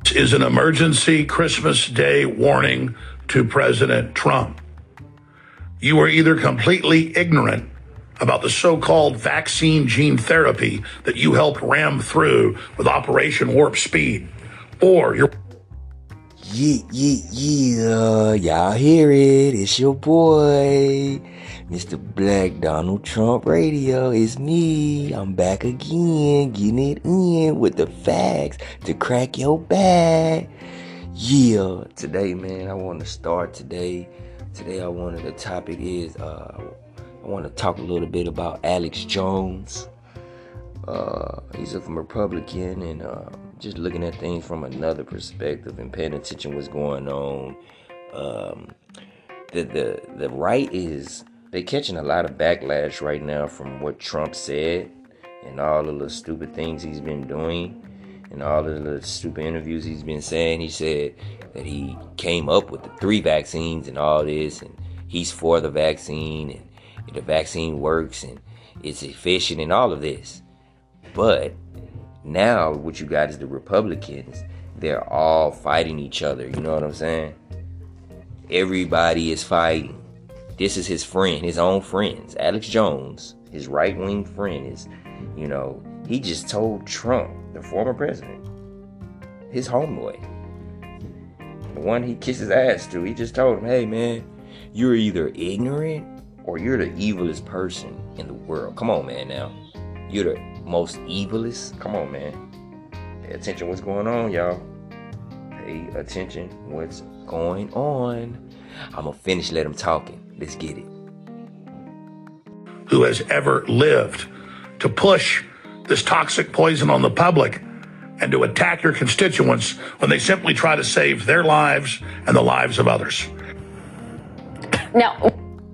Is an emergency Christmas Day warning to President Trump. You are either completely ignorant about the so-called vaccine gene therapy that you helped ram through with Operation Warp Speed, or you're... Yeah, y'all hear it. It's your boy, Mr. Black Donald Trump Radio. It's me. I'm back again, getting it in with the facts to crack your back. Yeah, today, man, I want to start today. The topic is, I want to talk a little bit about Alex Jones. He's a Republican, and just looking at things from another perspective and paying attention to what's going on. The right they're catching a lot of backlash right now from what Trump said and all of the stupid things he's been doing and all of the stupid interviews he's been saying. He said that he came up with the 3 vaccines and all this, and he's for the vaccine, and the vaccine works and it's efficient and all of this. But now what you got is the Republicans. They're all fighting each other. You know what I'm saying? Everybody is fighting. This is his friend, his own friends. Alex Jones, his right-wing friend, he just told Trump, the former president, his homeboy, the one he kissed his ass to, he just told him, hey, man, you're either ignorant or you're the evilest person in the world. Come on, man, now. You're the most evilest. Come on, man. Pay attention what's going on, y'all. Pay attention what's going on. I'm going to finish, let him talking. Let's get it. Who has ever lived to push this toxic poison on the public and to attack your constituents when they simply try to save their lives and the lives of others. No.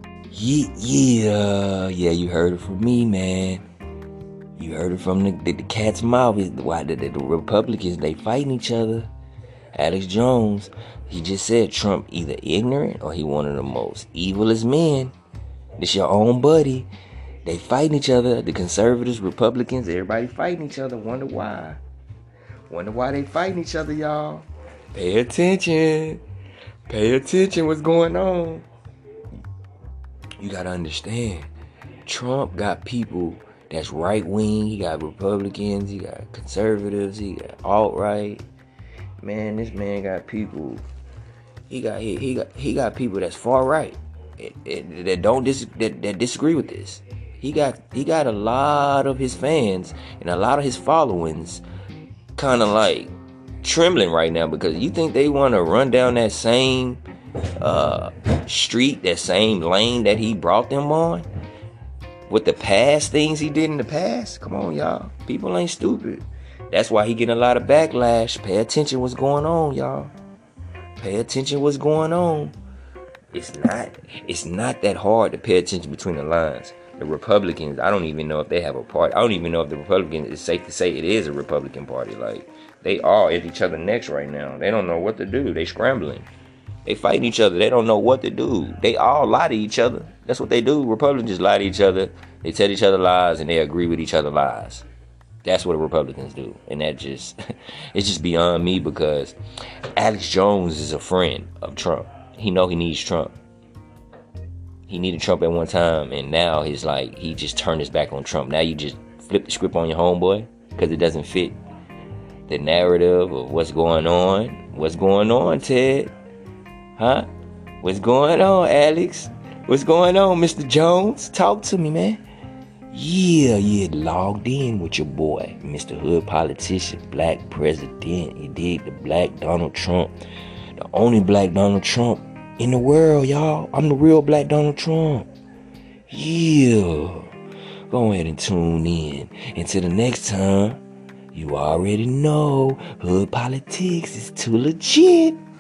Yeah, you heard it from me, man. You heard it from the cat's mouth. Why the Republicans, they fighting each other. Alex Jones, he just said Trump either ignorant or he one of the most evilest men. This your own buddy. They fighting each other. The conservatives, Republicans, everybody fighting each other. Wonder why. Wonder why they fighting each other, y'all. Pay attention. Pay attention what's going on. You gotta understand. Trump got people that's right wing. He got Republicans. He got conservatives. He got alt-right. Man, this man got people. He got people that's far right that disagree with this. He got a lot of his fans and a lot of his followings kind of like trembling right now because you think they want to run down that same street, that same lane that he brought them on with the past things he did in the past. Come on, y'all. People ain't stupid. That's why he getting a lot of backlash. Pay attention what's going on, y'all. Pay attention what's going on. It's not that hard to pay attention between the lines. The Republicans, I don't even know if they have a party. I don't even know if the Republicans, it's safe to say it is a Republican party. Like, they all at each other's necks right now. They don't know what to do. They scrambling. They fighting each other. They don't know what to do. They all lie to each other. That's what they do. Republicans just lie to each other. They tell each other lies and they agree with each other's lies. That's what the Republicans do. And that just, it's just beyond me because Alex Jones is a friend of Trump. He know he needs Trump. He needed Trump at one time, and now he's like, he just turned his back on Trump. Now you just flip the script on your homeboy because it doesn't fit the narrative of what's going on. What's going on, Ted? Huh? What's going on, Alex? What's going on, Mr. Jones? Talk to me, man. Yeah, logged in with your boy, Mr. Hood Politician, Black President. You dig? The Black Donald Trump. The only Black Donald Trump in the world, y'all. I'm the real Black Donald Trump. Yeah. Go ahead and tune in. Until the next time, you already know Hood Politics is too legit.